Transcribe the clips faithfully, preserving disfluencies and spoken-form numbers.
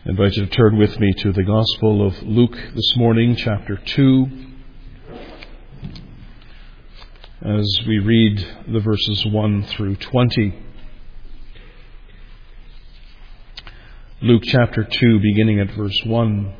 I invite you to turn with me to the Gospel of Luke this morning, chapter two, as we read the verses one through twenty. Luke chapter two, beginning at verse one.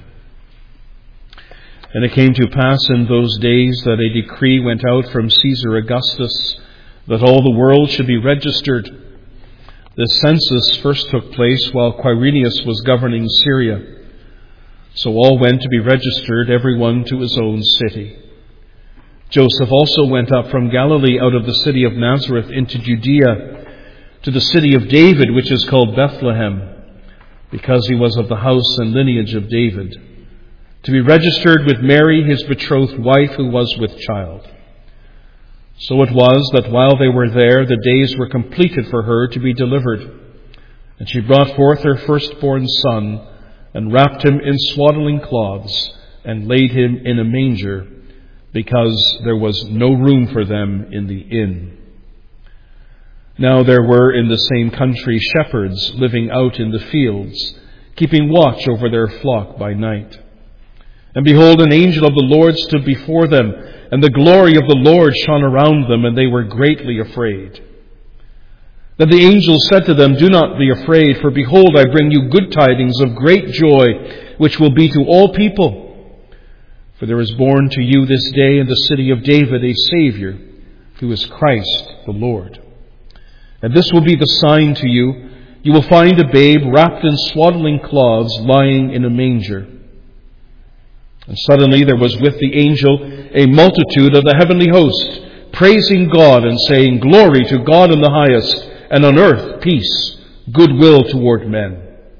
And it came to pass in those days that a decree went out from Caesar Augustus that all the world should be registered. This census first took place while Quirinius was governing Syria. So all went to be registered, everyone to his own city. Joseph also went up from Galilee out of the city of Nazareth into Judea, to the city of David, which is called Bethlehem, because he was of the house and lineage of David, to be registered with Mary, his betrothed wife, who was with child. So it was that while they were there, the days were completed for her to be delivered. And she brought forth her firstborn son, and wrapped him in swaddling cloths, and laid him in a manger, because there was no room for them in the inn. Now there were in the same country shepherds living out in the fields, keeping watch over their flock by night. And behold, an angel of the Lord stood before them, and the glory of the Lord shone around them, and they were greatly afraid. Then the angel said to them, "Do not be afraid, for behold, I bring you good tidings of great joy, which will be to all people. For there is born to you this day in the city of David a Savior, who is Christ the Lord. And this will be the sign to you. You will find a babe wrapped in swaddling cloths, lying in a manger." And suddenly there was with the angel a multitude of the heavenly host, praising God and saying, "Glory to God in the highest, and on earth peace, goodwill toward men."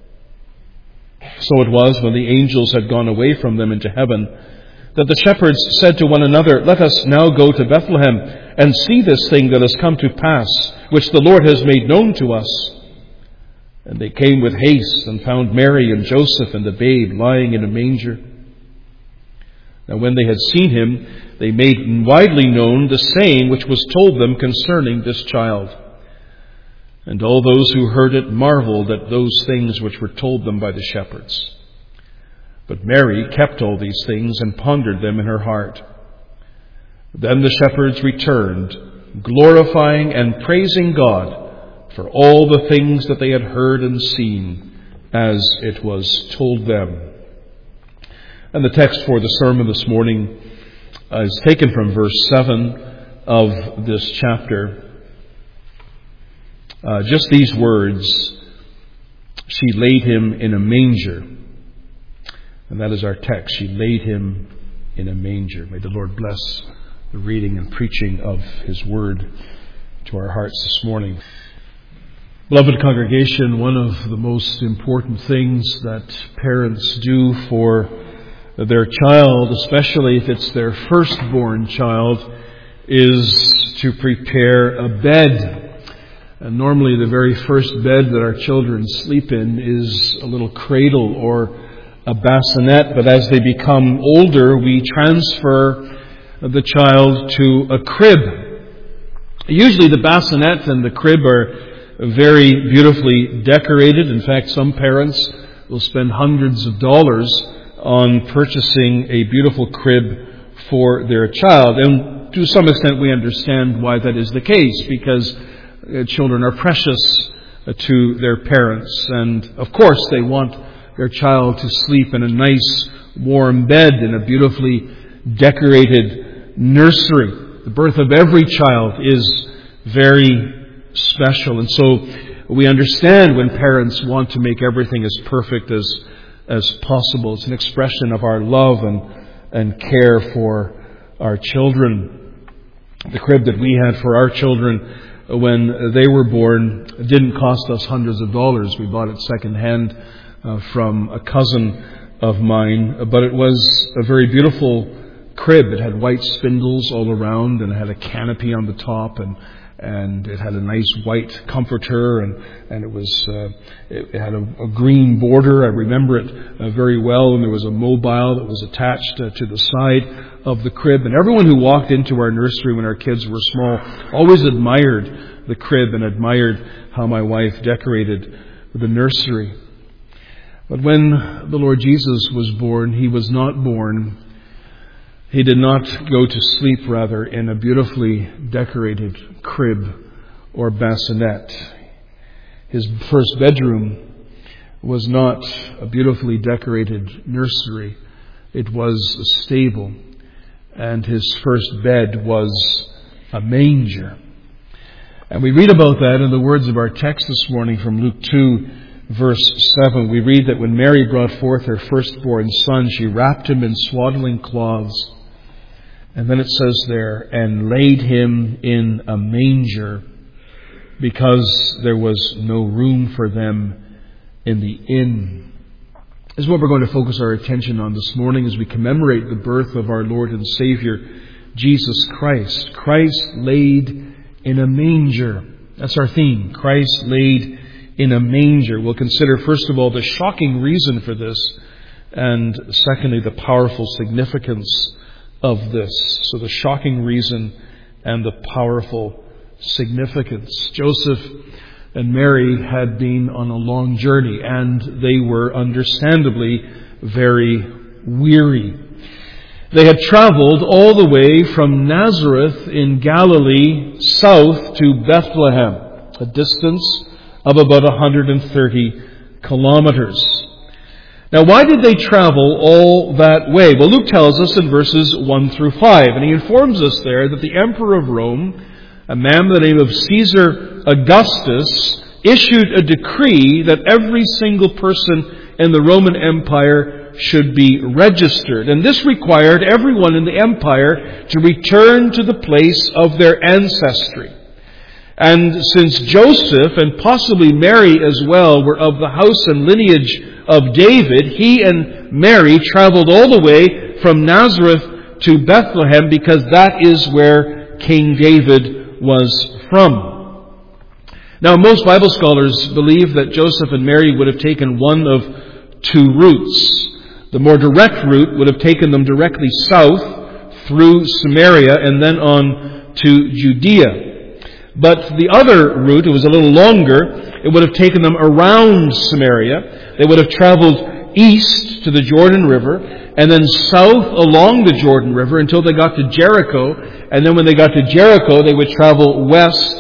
So it was, when the angels had gone away from them into heaven, that the shepherds said to one another, "Let us now go to Bethlehem and see this thing that has come to pass, which the Lord has made known to us." And they came with haste and found Mary and Joseph and the babe lying in a manger. Now when they had seen him, they made widely known the saying which was told them concerning this child. And all those who heard it marveled at those things which were told them by the shepherds. But Mary kept all these things and pondered them in her heart. Then the shepherds returned, glorifying and praising God for all the things that they had heard and seen, as it was told them. And the text for the sermon this morning is taken from verse seven of this chapter. Uh, just these words, "She laid him in a manger." And that is our text. She laid him in a manger. May the Lord bless the reading and preaching of His Word to our hearts this morning. Beloved congregation, one of the most important things that parents do for their child, especially if it's their firstborn child, is to prepare a bed. And normally the very first bed that our children sleep in is a little cradle or a bassinet, but as they become older, we transfer the child to a crib. Usually the bassinet and the crib are very beautifully decorated. In fact, some parents will spend hundreds of dollars on purchasing a beautiful crib for their child. And to some extent we understand why that is the case, because children are precious to their parents. And of course they want their child to sleep in a nice warm bed in a beautifully decorated nursery. The birth of every child is very special. And so we understand when parents want to make everything as perfect as as possible. It's an expression of our love and, and care for our children. The crib that we had for our children when they were born didn't cost us hundreds of dollars. We bought it secondhand uh, from a cousin of mine, but it was a very beautiful crib. It had white spindles all around, and it had a canopy on the top, and and it had a nice white comforter, and, and it was uh, it, it had a, a green border. I remember it uh, very well, and there was a mobile that was attached uh, to the side of the crib. And everyone who walked into our nursery when our kids were small always admired the crib and admired how my wife decorated the nursery. But when the Lord Jesus was born, he was not born. He did not go to sleep, rather, in a beautifully decorated crib or bassinet. His first bedroom was not a beautifully decorated nursery. It was a stable. And his first bed was a manger. And we read about that in the words of our text this morning from Luke two, verse seven. We read that when Mary brought forth her firstborn son, she wrapped him in swaddling cloths. And then it says there, and laid him in a manger, because there was no room for them in the inn. This is what we're going to focus our attention on this morning as we commemorate the birth of our Lord and Savior, Jesus Christ. Christ laid in a manger. That's our theme. Christ laid in a manger. We'll consider, first of all, the shocking reason for this, and secondly, the powerful significance of this. So the shocking reason and the powerful significance. Joseph and Mary had been on a long journey, and they were understandably very weary. They had traveled all the way from Nazareth in Galilee south to Bethlehem, a distance of about one hundred thirty kilometers. Now, why did they travel all that way? Well, Luke tells us in verses one through five, and he informs us there that the Emperor of Rome, a man by the name of Caesar Augustus, issued a decree that every single person in the Roman Empire should be registered. And this required everyone in the empire to return to the place of their ancestry. And since Joseph and possibly Mary as well were of the house and lineage of David, he and Mary traveled all the way from Nazareth to Bethlehem because that is where King David was from. Now, most Bible scholars believe that Joseph and Mary would have taken one of two routes. The more direct route would have taken them directly south through Samaria and then on to Judea. But the other route, it was a little longer, it would have taken them around Samaria. They would have traveled east to the Jordan River and then south along the Jordan River until they got to Jericho. And then when they got to Jericho, they would travel west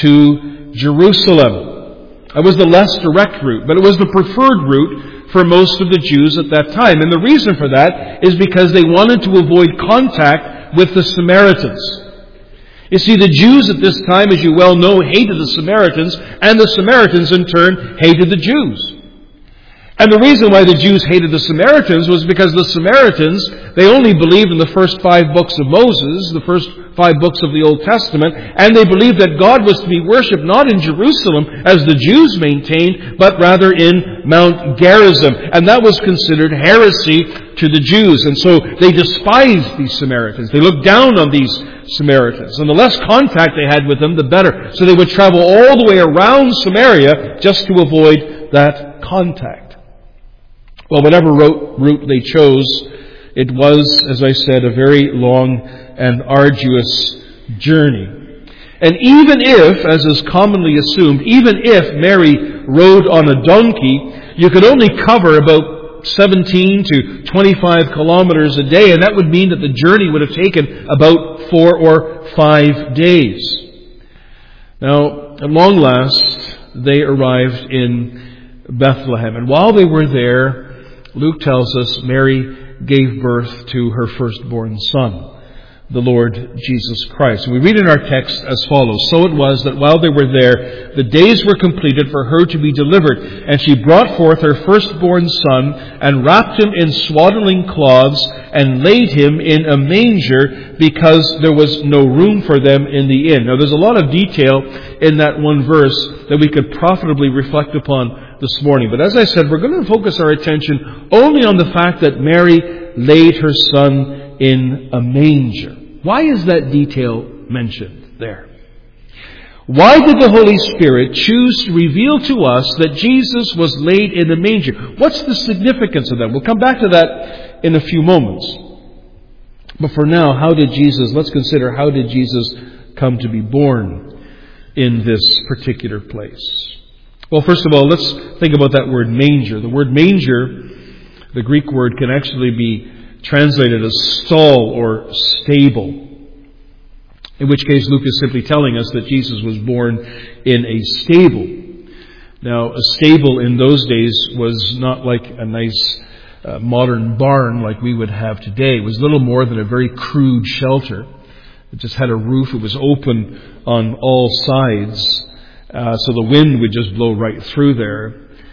to Jerusalem. That was the less direct route, but it was the preferred route for most of the Jews at that time. And the reason for that is because they wanted to avoid contact with the Samaritans. You see, the Jews at this time, as you well know, hated the Samaritans, and the Samaritans in turn hated the Jews. And the reason why the Jews hated the Samaritans was because the Samaritans, they only believed in the first five books of Moses, the first five books of the Old Testament, and they believed that God was to be worshipped not in Jerusalem, as the Jews maintained, but rather in Mount Gerizim. And that was considered heresy to the Jews. And so they despised these Samaritans. They looked down on these Samaritans. And the less contact they had with them, the better. So they would travel all the way around Samaria just to avoid that contact. Well, whatever route they chose, it was, as I said, a very long and arduous journey. And even if, as is commonly assumed, even if Mary rode on a donkey, you could only cover about seventeen to twenty-five kilometers a day, and that would mean that the journey would have taken about four or five days. Now, at long last, they arrived in Bethlehem. And while they were there, Luke tells us Mary gave birth to her firstborn son, the Lord Jesus Christ. And we read in our text as follows. So it was that while they were there, the days were completed for her to be delivered. And she brought forth her firstborn son and wrapped him in swaddling cloths and laid him in a manger because there was no room for them in the inn. Now there's a lot of detail in that one verse that we could profitably reflect upon this morning. But as I said, we're going to focus our attention only on the fact that Mary laid her son in a manger. Why is that detail mentioned there? Why did the Holy Spirit choose to reveal to us that Jesus was laid in a manger? What's the significance of that? We'll come back to that in a few moments. But for now, how did Jesus, let's consider how did Jesus come to be born in this particular place? Well, first of all, let's think about that word manger. The word manger, the Greek word, can actually be translated as stall or stable. In which case, Luke is simply telling us that Jesus was born in a stable. Now, a stable in those days was not like a nice uh, modern barn like we would have today. It was little more than a very crude shelter. It just had a roof. It was open on all sides. Uh, so the wind would just blow right through there.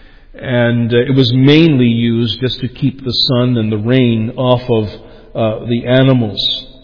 And uh, it was mainly used just to keep the sun and the rain off of uh, the animals.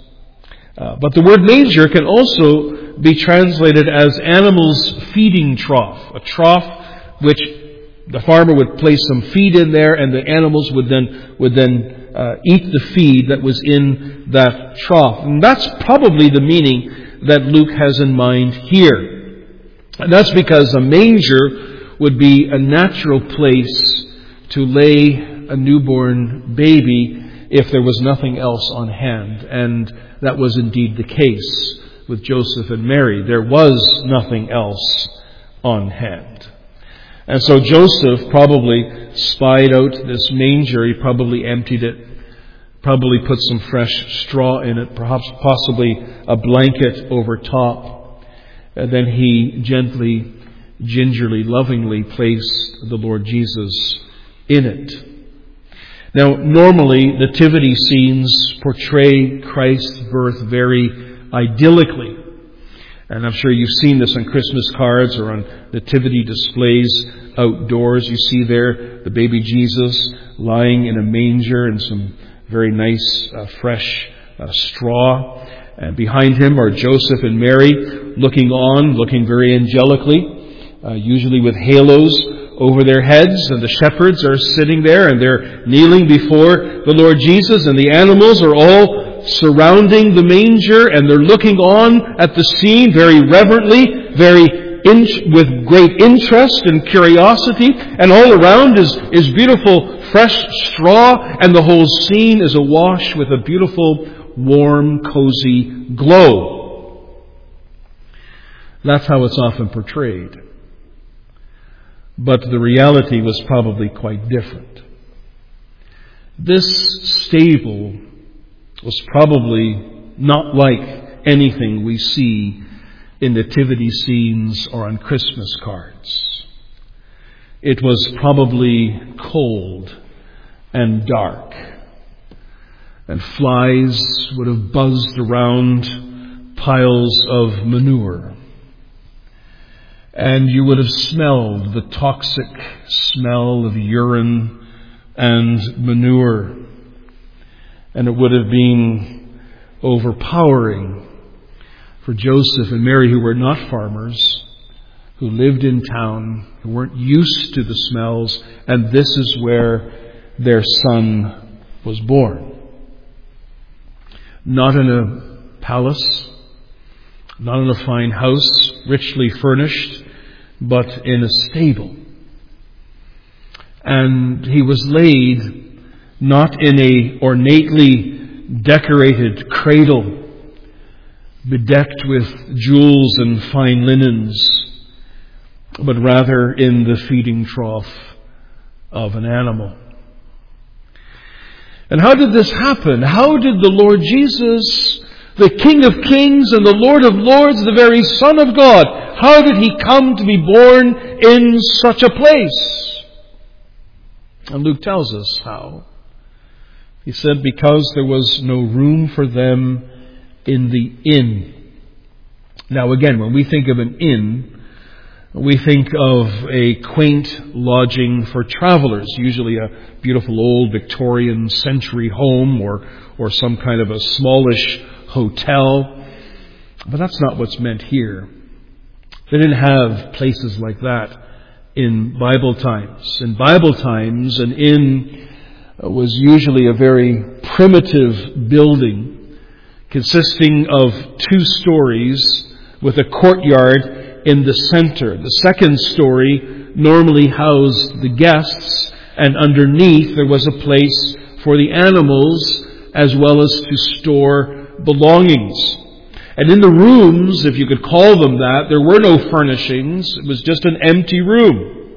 Uh, but the word manger can also be translated as animals' feeding trough. A trough which the farmer would place some feed in there, and the animals would then would then uh, eat the feed that was in that trough. And that's probably the meaning that Luke has in mind here. And that's because a manger would be a natural place to lay a newborn baby if there was nothing else on hand. And that was indeed the case with Joseph and Mary. There was nothing else on hand. And so Joseph probably spied out this manger. He probably emptied it, probably put some fresh straw in it, perhaps possibly a blanket over top. And then he gently, gingerly, lovingly placed the Lord Jesus in it. Now, normally, nativity scenes portray Christ's birth very idyllically. And I'm sure you've seen this on Christmas cards or on nativity displays outdoors. You see there the baby Jesus lying in a manger in some very nice, uh, fresh uh, straw. And behind him are Joseph and Mary looking on, looking very angelically, uh, usually with halos over their heads. And the shepherds are sitting there and they're kneeling before the Lord Jesus. And the animals are all surrounding the manger and they're looking on at the scene very reverently, very in, with great interest and curiosity. And all around is, is beautiful fresh straw, and the whole scene is awash with a beautiful warm, cozy glow. That's how it's often portrayed. But the reality was probably quite different. This stable was probably not like anything we see in nativity scenes or on Christmas cards. It was probably cold and dark. And flies would have buzzed around piles of manure. And you would have smelled the toxic smell of urine and manure. And it would have been overpowering for Joseph and Mary, who were not farmers, who lived in town, who weren't used to the smells. And this is where their son was born. Not in a palace, not in a fine house, richly furnished, but in a stable. And he was laid not in a ornately decorated cradle, bedecked with jewels and fine linens, but rather in the feeding trough of an animal. And how did this happen? How did the Lord Jesus, the King of Kings and the Lord of Lords, the very Son of God, how did he come to be born in such a place? And Luke tells us how. He said, because there was no room for them in the inn. Now again, when we think of an inn, we think of a quaint lodging for travelers, usually a beautiful old Victorian century home or, or some kind of a smallish hotel. But that's not what's meant here. They didn't have places like that in Bible times. In Bible times, an inn was usually a very primitive building consisting of two stories with a courtyard in the center. The second story normally housed the guests, and underneath there was a place for the animals as well as to store belongings. And in the rooms, if you could call them that, there were no furnishings. It was just an empty room.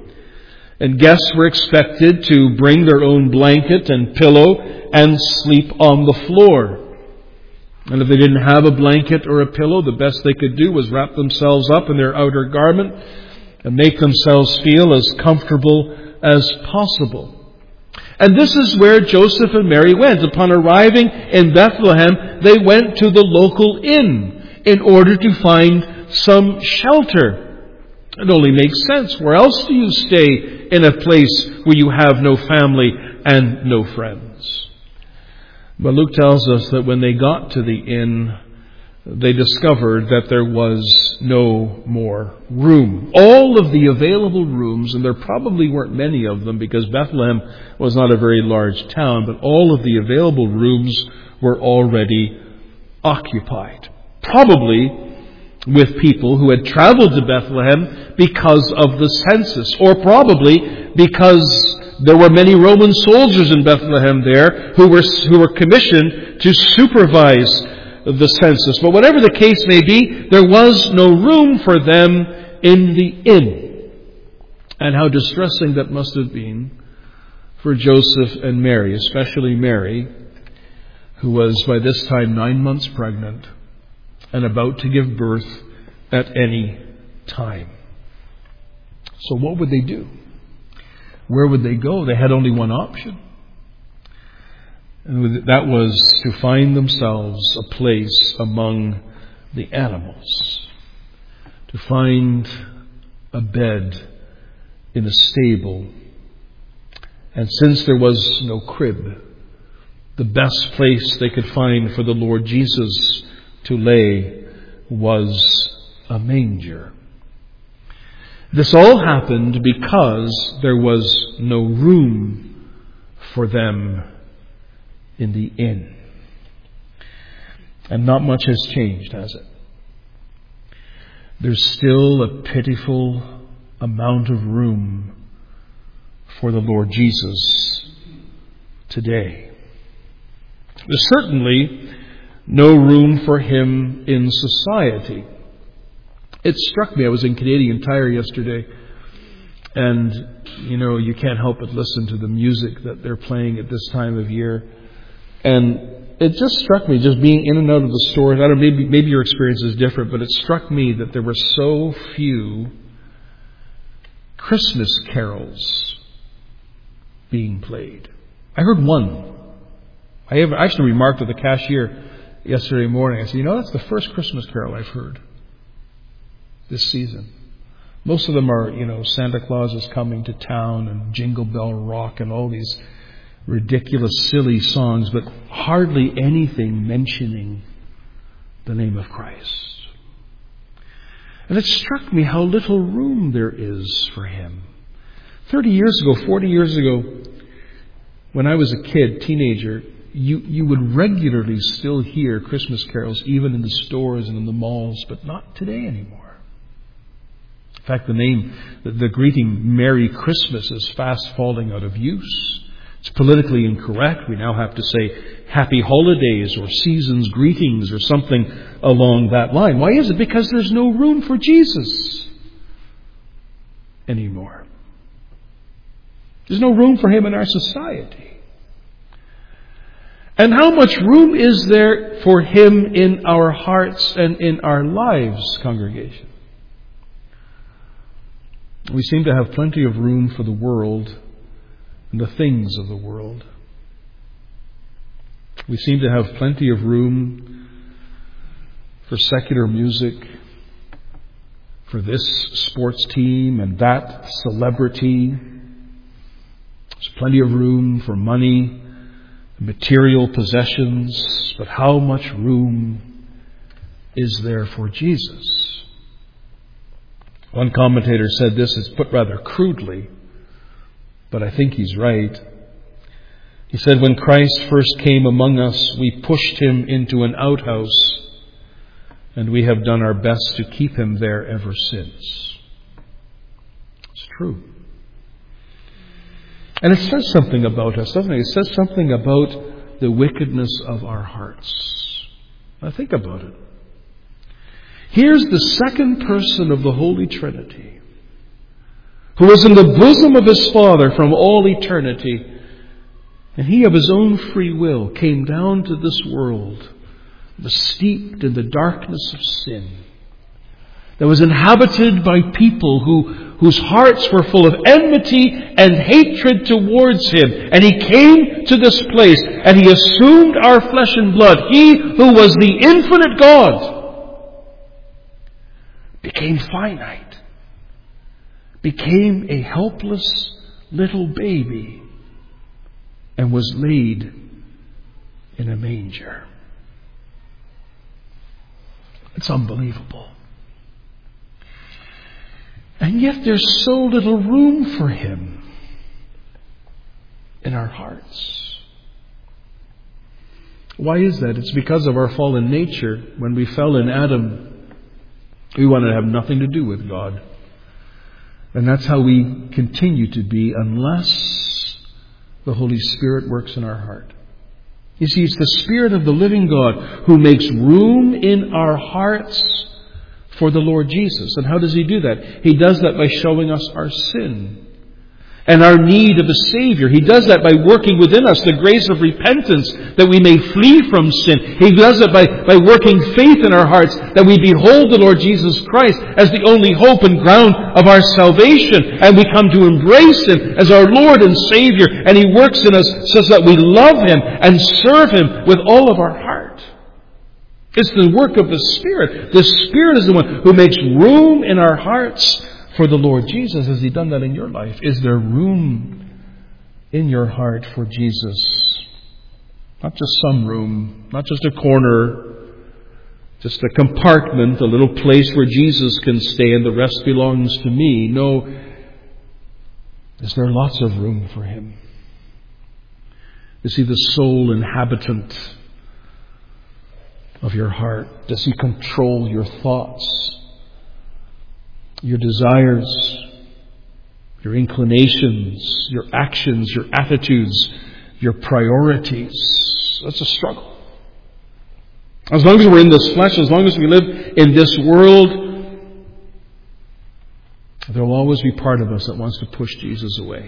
And guests were expected to bring their own blanket and pillow and sleep on the floor. And if they didn't have a blanket or a pillow, the best they could do was wrap themselves up in their outer garment and make themselves feel as comfortable as possible. And this is where Joseph and Mary went. Upon arriving in Bethlehem, they went to the local inn in order to find some shelter. It only makes sense. Where else do you stay in a place where you have no family and no friends? But Luke tells us that when they got to the inn, they discovered that there was no more room. All of the available rooms, and there probably weren't many of them because Bethlehem was not a very large town, but all of the available rooms were already occupied. Probably with people who had traveled to Bethlehem because of the census, or probably because there were many Roman soldiers in Bethlehem there who were who were commissioned to supervise the census. But whatever the case may be, there was no room for them in the inn. And how distressing that must have been for Joseph and Mary, especially Mary, who was by this time nine months pregnant and about to give birth at any time. So what would they do? Where would they go? They had only one option. And that was to find themselves a place among the animals. To find a bed in a stable. And since there was no crib, the best place they could find for the Lord Jesus to lay was a manger. This all happened because there was no room for them in the inn. And not much has changed, has it? There's still a pitiful amount of room for the Lord Jesus today. There's certainly no room for Him in society. It struck me, I was in Canadian Tire yesterday, and, you know, you can't help but listen to the music that they're playing at this time of year. And it just struck me, just being in and out of the stores, I don't know, maybe, maybe your experience is different, but it struck me that there were so few Christmas carols being played. I heard one. I have actually remarked to the cashier yesterday morning, I said, you know, that's the first Christmas carol I've heard this season. Most of them are, you know, Santa Claus is coming to town and Jingle Bell Rock and all these ridiculous, silly songs, but hardly anything mentioning the name of Christ. And it struck me how little room there is for Him. Thirty years ago, forty years ago, when I was a kid, teenager, you, you would regularly still hear Christmas carols, even in the stores and in the malls, but not today anymore. In fact, the name, the, the greeting Merry Christmas is fast falling out of use. It's politically incorrect. We now have to say Happy Holidays or Season's Greetings or something along that line. Why is it? Because there's no room for Jesus anymore. There's no room for Him in our society. And how much room is there for Him in our hearts and in our lives, congregation? We seem to have plenty of room for the world and the things of the world. We seem to have plenty of room for secular music, for this sports team and that celebrity. There's plenty of room for money, material possessions, but how much room is there for Jesus? One commentator said this, is put rather crudely, but I think he's right. He said, when Christ first came among us, we pushed Him into an outhouse, and we have done our best to keep Him there ever since. It's true. And it says something about us, doesn't it? It says something about the wickedness of our hearts. Now think about it. Here's the second person of the Holy Trinity who was in the bosom of his Father from all eternity. And he of his own free will came down to this world, was steeped in the darkness of sin, that was inhabited by people who, whose hearts were full of enmity and hatred towards him. And he came to this place and he assumed our flesh and blood. He who was the infinite God became finite, became a helpless little baby, and was laid in a manger. It's unbelievable. And yet there's so little room for him in our hearts. Why is that? It's because of our fallen nature. When we fell in Adam, we wanted to have nothing to do with God. And that's how we continue to be unless the Holy Spirit works in our heart. You see, it's the Spirit of the living God who makes room in our hearts for the Lord Jesus. And how does He do that? He does that by showing us our sin and our need of a Savior. He does that by working within us the grace of repentance that we may flee from sin. He does it by, by working faith in our hearts that we behold the Lord Jesus Christ as the only hope and ground of our salvation. And we come to embrace Him as our Lord and Savior. And He works in us so that we love Him and serve Him with all of our heart. It's the work of the Spirit. The Spirit is the one who makes room in our hearts for the Lord Jesus. Has He done that in your life? Is there room in your heart for Jesus? Not just some room, not just a corner, just a compartment, a little place where Jesus can stay and the rest belongs to me. No, is there lots of room for Him? Is He the sole inhabitant of your heart? Does He control your thoughts, your desires, your inclinations, your actions, your attitudes, your priorities? That's a struggle. As long as we're in this flesh, as long as we live in this world, there will always be part of us that wants to push Jesus away.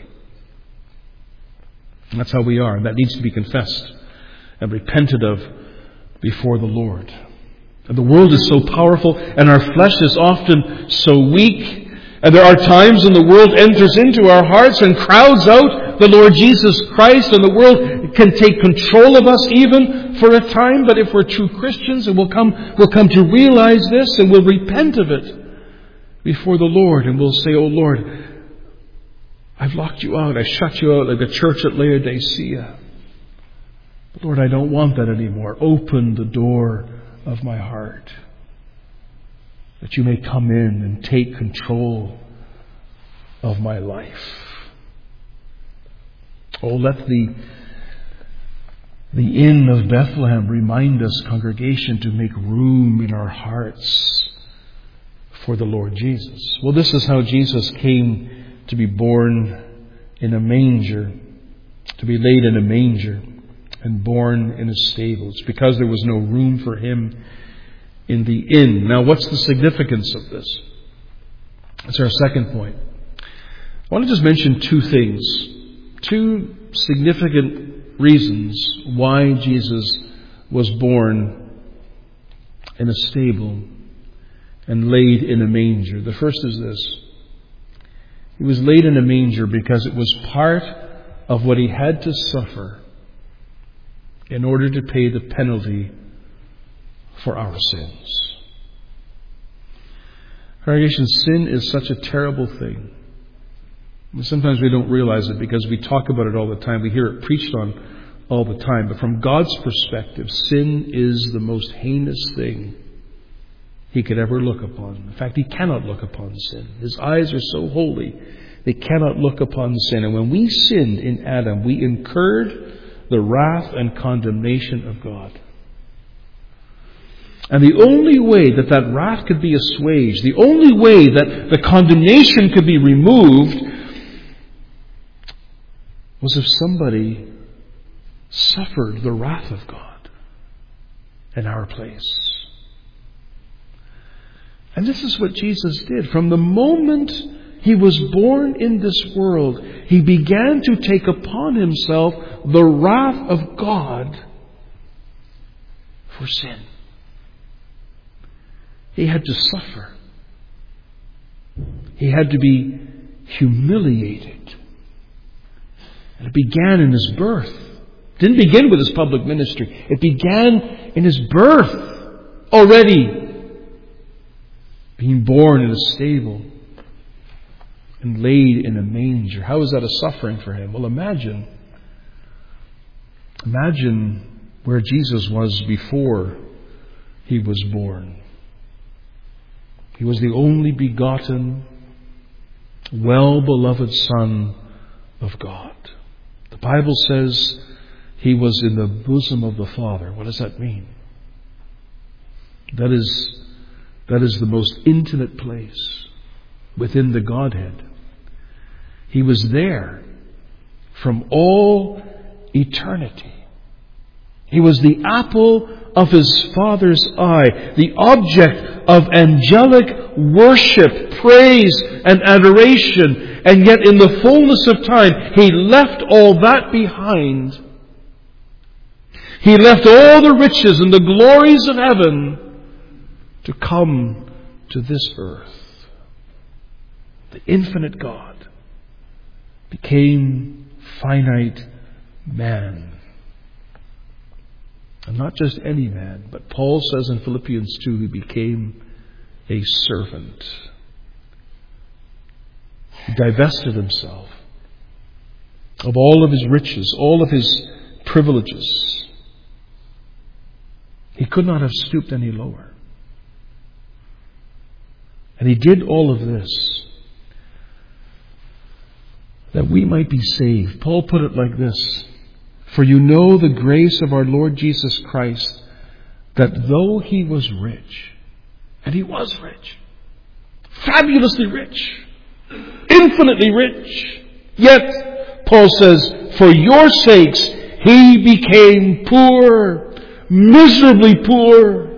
And that's how we are. And that needs to be confessed and repented of before the Lord. And the world is so powerful and our flesh is often so weak. And there are times when the world enters into our hearts and crowds out the Lord Jesus Christ, and the world can take control of us even for a time. But if we're true Christians, and we'll come, we'll come to realize this and we'll repent of it before the Lord, and we'll say, "Oh Lord, I've locked you out. I shut you out like the church at Laodicea. Lord, I don't want that anymore. Open the door of my heart that you may come in and take control of my life." Oh, let the, the Inn of Bethlehem remind us, congregation, to make room in our hearts for the Lord Jesus. Well, this is how Jesus came to be born in a manger, to be laid in a manger and born in a stable. It's because there was no room for Him in the inn. Now, what's the significance of this? That's our second point. I want to just mention two things. Two significant reasons why Jesus was born in a stable and laid in a manger. The first is this. He was laid in a manger because it was part of what He had to suffer in order to pay the penalty for our sins. Congregation, sin is such a terrible thing. Sometimes we don't realize it because we talk about it all the time. We hear it preached on all the time. But from God's perspective, sin is the most heinous thing He could ever look upon. In fact, He cannot look upon sin. His eyes are so holy, they cannot look upon sin. And when we sinned in Adam, we incurred the wrath and condemnation of God. And the only way that that wrath could be assuaged, the only way that the condemnation could be removed, was if somebody suffered the wrath of God in our place. And this is what Jesus did. From the moment he was born in this world, he began to take upon himself the wrath of God for sin. He had to suffer. He had to be humiliated. And it began in his birth. It didn't begin with his public ministry. It began in his birth already. Being born in a stable and laid in a manger. How is that a suffering for him? Well, imagine. Imagine where Jesus was before he was born. He was the only begotten, well-beloved Son of God. The Bible says he was in the bosom of the Father. What does that mean? That is, that is the most intimate place within the Godhead. He was there from all eternity. He was the apple of his Father's eye, the object of angelic worship, praise, and adoration. And yet in the fullness of time, he left all that behind. He left all the riches and the glories of heaven to come to this earth. The infinite God became finite man. And not just any man, but Paul says in Philippians two, he became a servant. He divested himself of all of his riches, all of his privileges. He could not have stooped any lower. And he did all of this that we might be saved. Paul put it like this: for you know the grace of our Lord Jesus Christ, that though he was rich, and he was rich, fabulously rich, infinitely rich, yet, Paul says, for your sakes he became poor, miserably poor,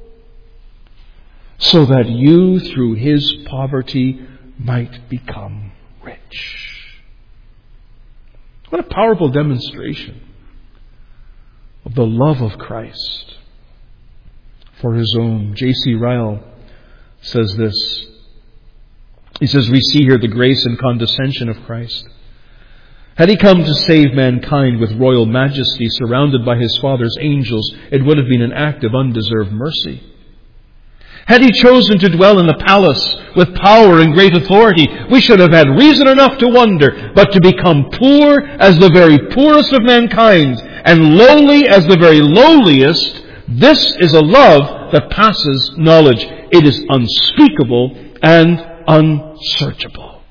so that you through his poverty might become rich. What a powerful demonstration of the love of Christ for his own. J C Ryle says this. He says, we see here the grace and condescension of Christ. Had he come to save mankind with royal majesty, surrounded by his Father's angels, it would have been an act of undeserved mercy. Had he chosen to dwell in a palace with power and great authority, we should have had reason enough to wonder. But to become poor as the very poorest of mankind, and lowly as the very lowliest, this is a love that passes knowledge. It is unspeakable and unsearchable.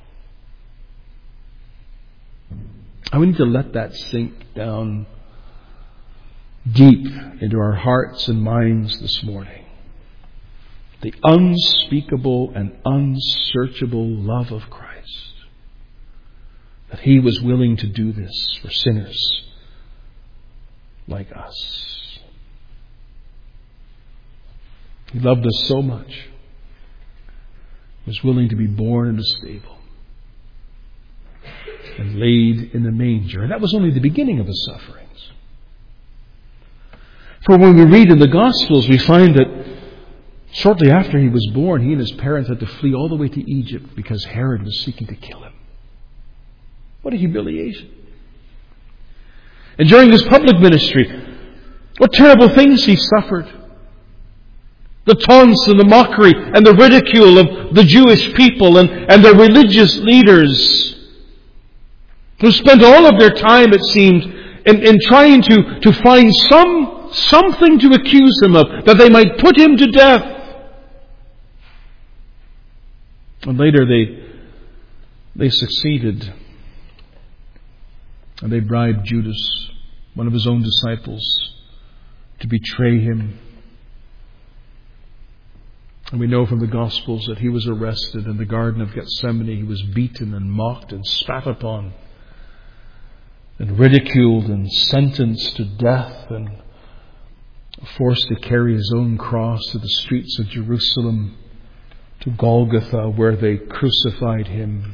I need to let that sink down deep into our hearts and minds this morning. The unspeakable and unsearchable love of Christ. That he was willing to do this for sinners like us. He loved us so much. He was willing to be born in a stable and laid in a manger. And that was only the beginning of his sufferings. For when we read in the Gospels, we find that shortly after he was born, he and his parents had to flee all the way to Egypt because Herod was seeking to kill him. What a humiliation. And during his public ministry, what terrible things he suffered. The taunts and the mockery and the ridicule of the Jewish people and, and their religious leaders, who spent all of their time, it seemed, in, in trying to, to find some something to accuse him of, that they might put him to death. And later they they succeeded. And they bribed Judas, one of his own disciples, to betray him. And we know from the Gospels that he was arrested in the Garden of Gethsemane. He was beaten and mocked and spat upon and ridiculed and sentenced to death and forced to carry his own cross to the streets of Jerusalem to Golgotha, where they crucified him.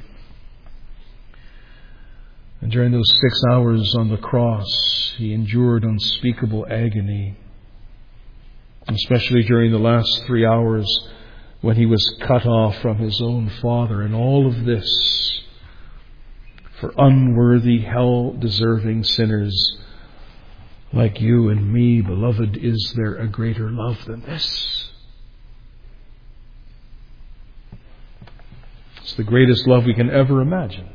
And during those six hours on the cross, he endured unspeakable agony, especially during the last three hours when he was cut off from his own Father. And all of this for unworthy, hell-deserving sinners like you and me. Beloved, is there a greater love than this? It's the greatest love we can ever imagine.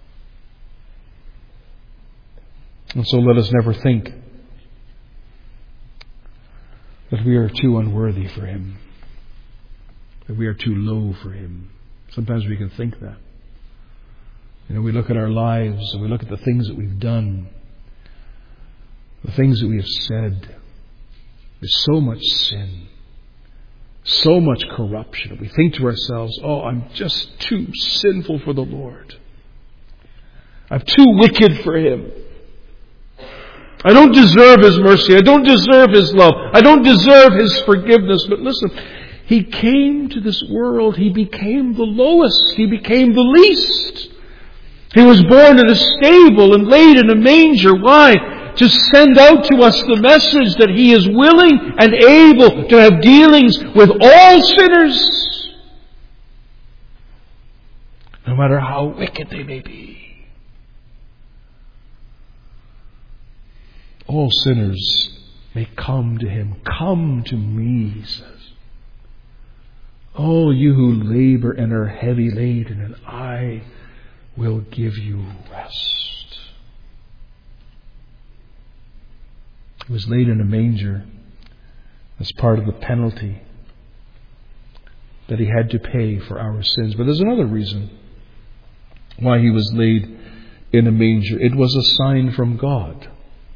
And so let us never think that we are too unworthy for him, that we are too low for him. Sometimes we can think that. You know, we look at our lives and we look at the things that we've done, the things that we have said. There's so much sin, so much corruption. We think to ourselves, oh, I'm just too sinful for the Lord. I'm too wicked for him. I don't deserve his mercy. I don't deserve his love. I don't deserve his forgiveness. But listen, he came to this world. He became the lowest. He became the least. He was born in a stable and laid in a manger. Why? To send out to us the message that he is willing and able to have dealings with all sinners, no matter how wicked they may be. All sinners may come to him. Come to me, he says. All you who labor and are heavy laden, and I will give you rest. He was laid in a manger as part of the penalty that he had to pay for our sins. But there's another reason why he was laid in a manger. It was a sign from God.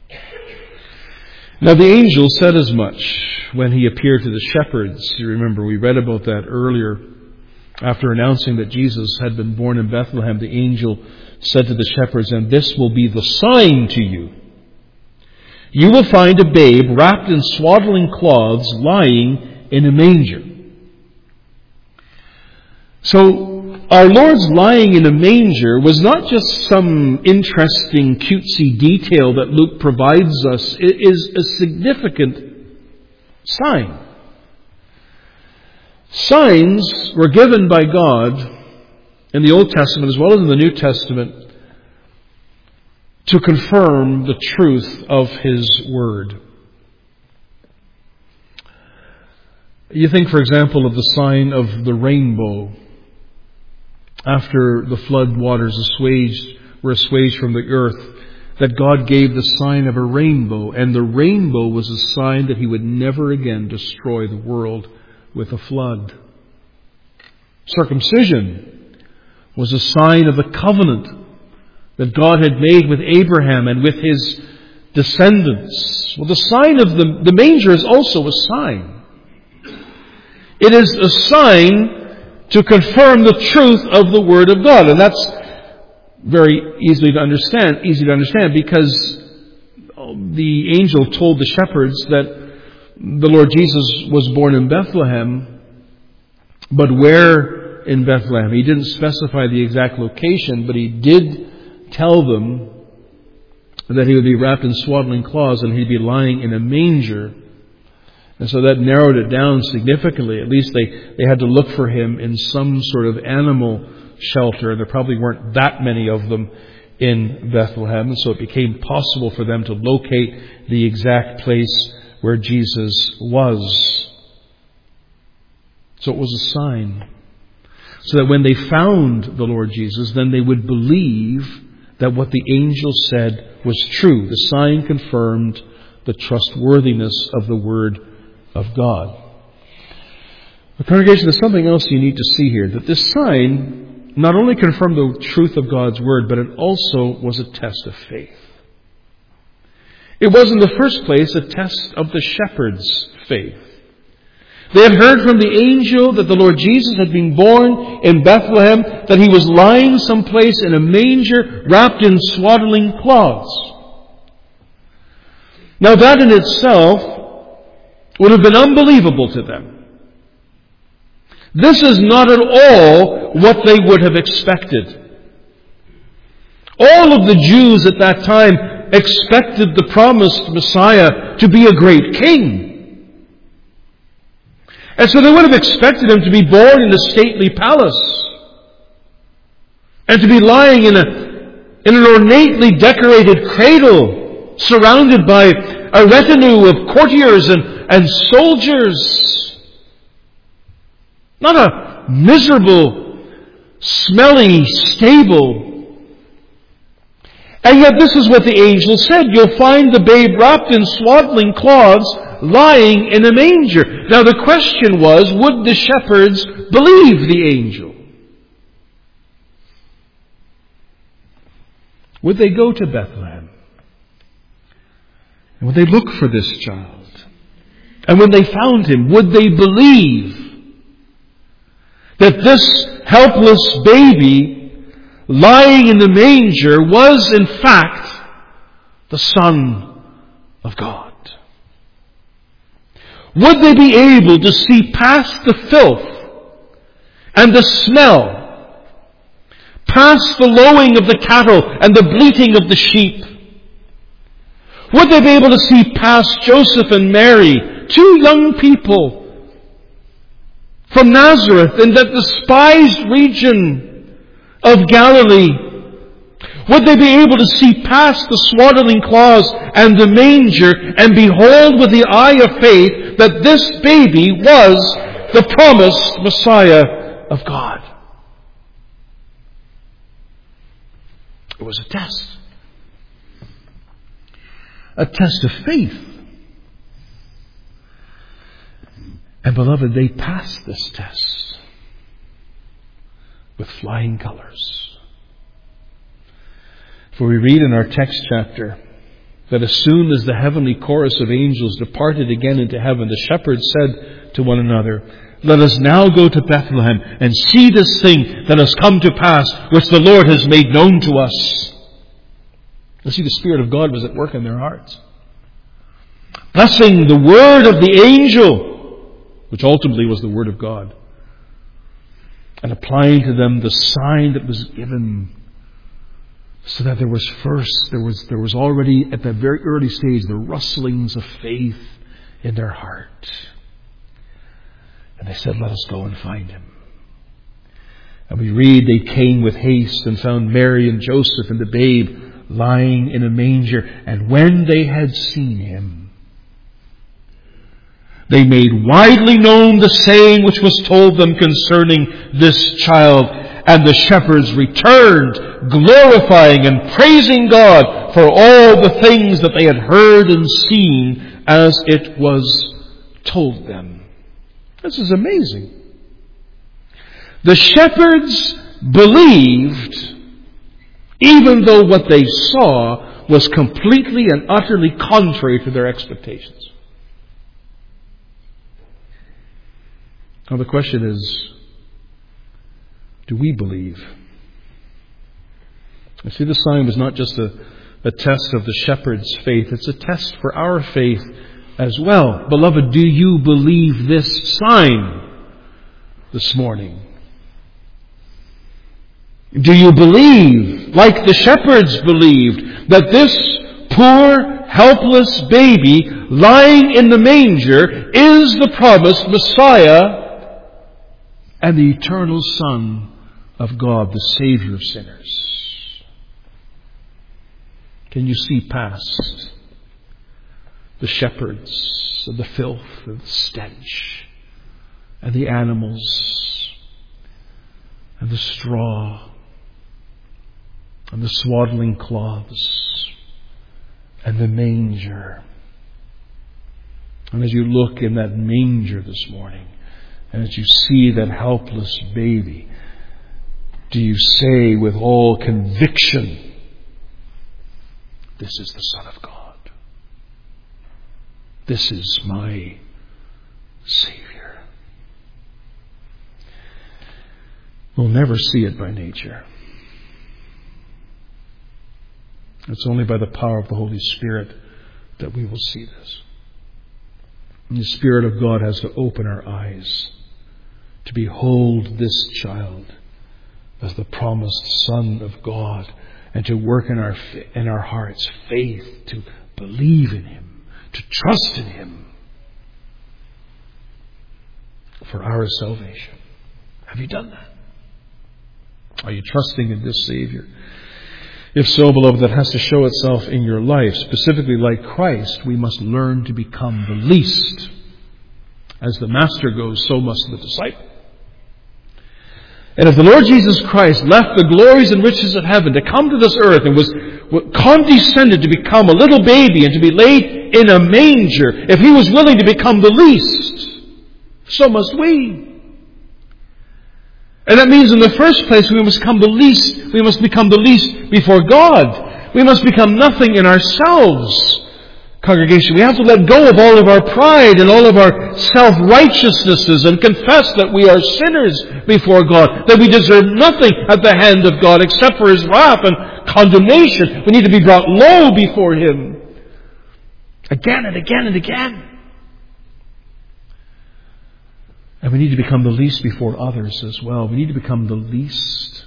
Now the angel said as much when he appeared to the shepherds. You remember we read about that earlier. After announcing that Jesus had been born in Bethlehem, the angel said to the shepherds, and this will be the sign to you. You will find a babe wrapped in swaddling cloths lying in a manger. So our Lord's lying in a manger was not just some interesting cutesy detail that Luke provides us. It is a significant sign. Signs were given by God in the Old Testament as well as in the New Testament to confirm the truth of his word. You think, for example, of the sign of the rainbow. After the flood waters assuaged, were assuaged from the earth, that God gave the sign of a rainbow, and the rainbow was a sign that he would never again destroy the world with a flood. Circumcision was a sign of the covenant that God had made with Abraham and with his descendants. Well, the sign of the, the manger is also a sign. It is a sign to confirm the truth of the Word of God. And that's very easily to understand, easy to understand because the angel told the shepherds that the Lord Jesus was born in Bethlehem, but where in Bethlehem? He didn't specify the exact location, but he did tell them that he would be wrapped in swaddling cloths and he'd be lying in a manger. And so that narrowed it down significantly. At least they, they had to look for him in some sort of animal shelter, and there probably weren't that many of them in Bethlehem. And so it became possible for them to locate the exact place where Jesus was. So it was a sign. So that when they found the Lord Jesus, then they would believe that what the angel said was true. The sign confirmed the trustworthiness of the Word of God. The congregation, there's something else you need to see here. That this sign not only confirmed the truth of God's Word, but it also was a test of faith. It was in the first place a test of the shepherds' faith. They had heard from the angel that the Lord Jesus had been born in Bethlehem, that he was lying someplace in a manger wrapped in swaddling cloths. Now that in itself would have been unbelievable to them. This is not at all what they would have expected. All of the Jews at that time expected the promised Messiah to be a great king. And so they would have expected him to be born in a stately palace and to be lying in, a, in an ornately decorated cradle surrounded by a retinue of courtiers and, and soldiers. Not a miserable, smelly stable. And yet this is what the angel said. You'll find the babe wrapped in swaddling cloths, lying in a manger. Now the question was, would the shepherds believe the angel? Would they go to Bethlehem? And would they look for this child? And when they found him, would they believe that this helpless baby lying in the manger was in fact the Son of God? Would they be able to see past the filth and the smell, past the lowing of the cattle and the bleating of the sheep? Would they be able to see past Joseph and Mary, two young people from Nazareth in that despised region of Galilee? Would they be able to see past the swaddling cloths and the manger and behold with the eye of faith that this baby was the promised Messiah of God? It was a test. A test of faith. And beloved, they passed this test with flying colors. For we read in our text chapter that as soon as the heavenly chorus of angels departed again into heaven, the shepherds said to one another, "Let us now go to Bethlehem and see this thing that has come to pass, which the Lord has made known to us." You see, the Spirit of God was at work in their hearts, blessing the word of the angel, which ultimately was the word of God, and applying to them the sign that was given, so that there was first, there was, there was already at that very early stage the rustlings of faith in their heart. And they said, "Let us go and find him." And we read they came with haste and found Mary and Joseph and the babe lying in a manger. And when they had seen him, they made widely known the saying which was told them concerning this child. And the shepherds returned, glorifying and praising God for all the things that they had heard and seen as it was told them. This is amazing. The shepherds believed even though what they saw was completely and utterly contrary to their expectations. Now the question is, do we believe? You see, the sign was not just a, a test of the shepherd's faith. It's a test for our faith as well. Beloved, do you believe this sign this morning? Do you believe, like the shepherds believed, that this poor, helpless baby lying in the manger is the promised Messiah and the eternal Son of God, the Savior of sinners? Can you see past the shepherds and the filth and the stench and the animals and the straw and the swaddling cloths and the manger? And as you look in that manger this morning, and as you see that helpless baby, do you say with all conviction, "This is the Son of God. This is my Savior"? We'll never see it by nature. It's only by the power of the Holy Spirit that we will see this. And the Spirit of God has to open our eyes to behold this child as the promised Son of God, and to work in our in our hearts faith to believe in Him, to trust in Him for our salvation. Have you done that? Are you trusting in this Savior? If so, beloved, that has to show itself in your life. Specifically, like Christ, we must learn to become the least. As the Master goes, so must the disciple. And if the Lord Jesus Christ left the glories and riches of heaven to come to this earth and was condescended to become a little baby and to be laid in a manger, if He was willing to become the least, so must we. And that means in the first place we must become the least, we must become the least before God. We must become nothing in ourselves. Congregation, we have to let go of all of our pride and all of our self-righteousnesses and confess that we are sinners before God, that we deserve nothing at the hand of God except for His wrath and condemnation. We need to be brought low before Him again and again and again. And we need to become the least before others as well. We need to become the least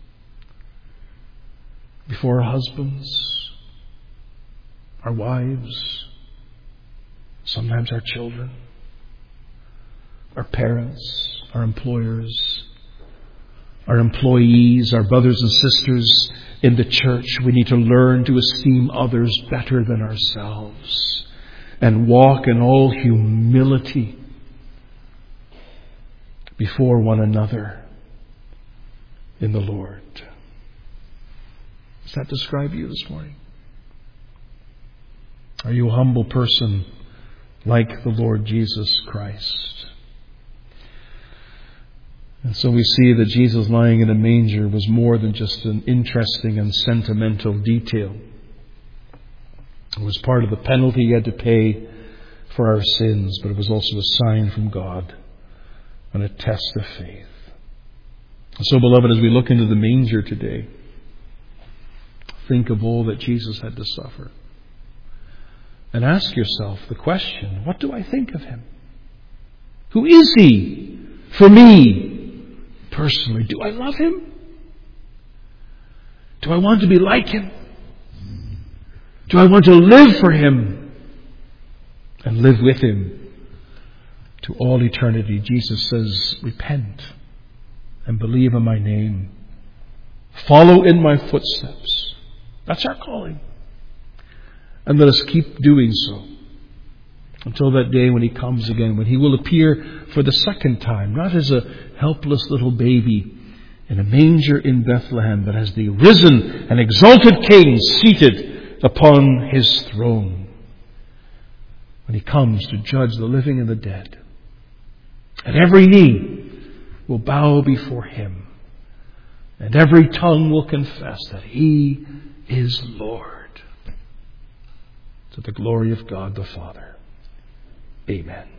before our husbands, our wives, sometimes our children, our parents, our employers, our employees, our brothers and sisters in the church. We need to learn to esteem others better than ourselves and walk in all humility before one another in the Lord. Does that describe you this morning? Are you a humble person like the Lord Jesus Christ? And so we see that Jesus lying in a manger was more than just an interesting and sentimental detail. It was part of the penalty He had to pay for our sins, but it was also a sign from God and a test of faith. So, beloved, as we look into the manger today, think of all that Jesus had to suffer. And ask yourself the question, what do I think of Him? Who is He for me personally? Do I love Him? Do I want to be like Him? Do I want to live for Him and live with Him to all eternity? Jesus says, repent and believe in my name. Follow in my footsteps. That's our calling. And let us keep doing so until that day when He comes again, when He will appear for the second time, not as a helpless little baby in a manger in Bethlehem, but as the risen and exalted King seated upon His throne, when He comes to judge the living and the dead. And every knee will bow before Him, and every tongue will confess that He is Lord, to the glory of God the Father. Amen.